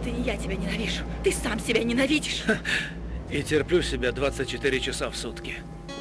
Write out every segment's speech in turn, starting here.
Это не я тебя ненавижу. Ты сам себя ненавидишь. И терплю себя 24 часа в сутки.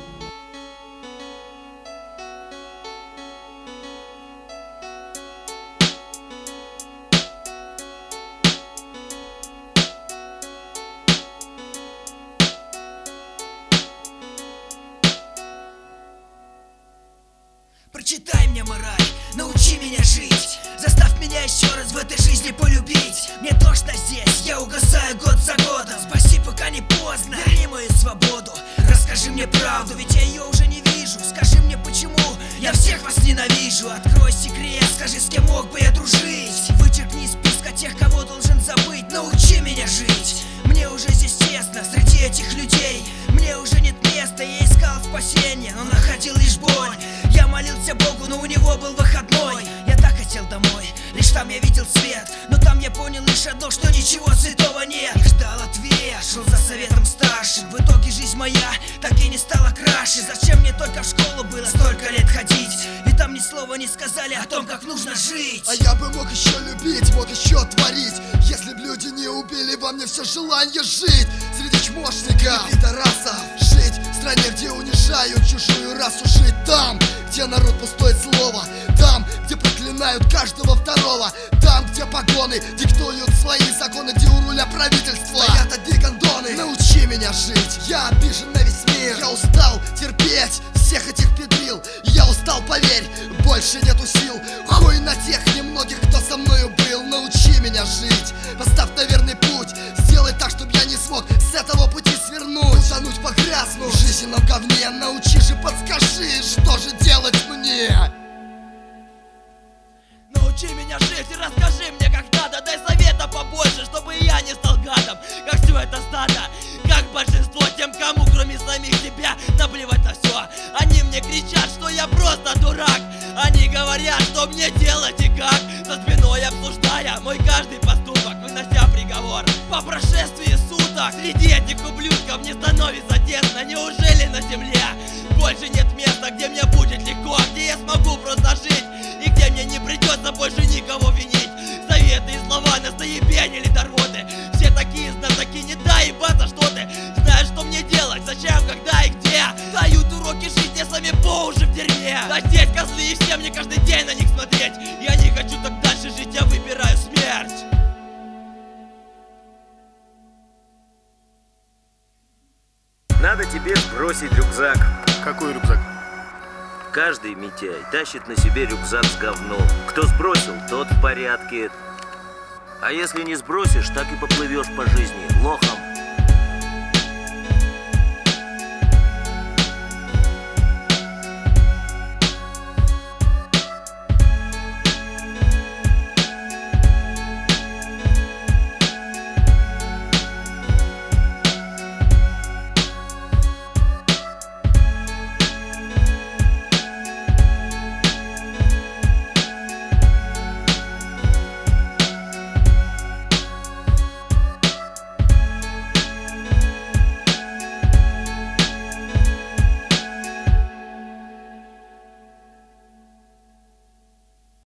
Прочитай мне мораль, научи меня жить. Заставь меня еще раз в этой жизни полюбить. Мне тошно здесь, я угасаю год за годом. Спаси, пока не поздно, верни мою свободу. Расскажи мне правду, ведь я ее уже не вижу. Скажи мне, почему я всех вас ненавижу. Открой секрет, скажи, с кем мог бы я дружить. Вычеркни из списка тех, кого должен забыть. Научи меня жить. Мне уже здесь тесно, среди этих людей. Мне уже нет места, я искал спасения, но находил лишь боль. Я молился Богу, но у него был выходной. Я так хотел домой, лишь там я видел свет. Но там я понял лишь одно, что ничего святого нет. Я ждал ответ, шел за советом старших. В итоге жизнь моя так и не стала краше. Зачем мне только в школу было столько лет ходить? Ведь там ни слова не сказали о том, как нужно жить. А я бы мог еще любить, мог еще творить, если б люди не убили во мне все желание жить. Среди чмошников и пидорасов жить в стране, где унижают чужую расу. Жить там, где народ пустое слово. Там, где проклинают каждого второго. Там, где погоны диктуют свои законы. Где у руля правительства стоят одни гондоны. Научи меня жить, я обижен на весь мир. Я устал терпеть всех этих педрил. Я устал, поверь, больше нету сил. Хуй на тех немногих, кто со мною был. Научи меня жить, поставь на верный путь. Сделай так, чтобы я не смог с этого пути свернуть. Утонуть, погрязнуть в жизненном говне. Научи же, подскажи, что же делать мне. Научи меня жить и расскажи мне, как надо. Дай совета побольше, чтобы я не стал гадом. Как все это стадо, как большинство. Тем, кому кроме самих себя наплевать на все. Они мне кричат, что я просто дурак. Они говорят, что мне делать и как. За спиной обсуждая мой каждый поступок, вынося приговор. По прошествии суток среди этих ублюдков мне становится тесно. Неужели на земле больше нет места, где мне будет легко, где я смогу просто жить и где мне не придется больше никого винить? Советы и слова на заебенили до рвоты. Все такие знатоки, не дай ебаться, что ты знаешь, что мне делать, зачем, когда и где. Дают уроки жизни сами по уши в дерьме. Да здесь козлы, и все мне каждый день на них смотреть. Я не хочу так дальше жить, я выбираю смерть. Надо тебе сбросить рюкзак. Какой рюкзак? Каждый Митяй тащит на себе рюкзак с говном. Кто сбросил, тот в порядке. А если не сбросишь, так и поплывешь по жизни лохом.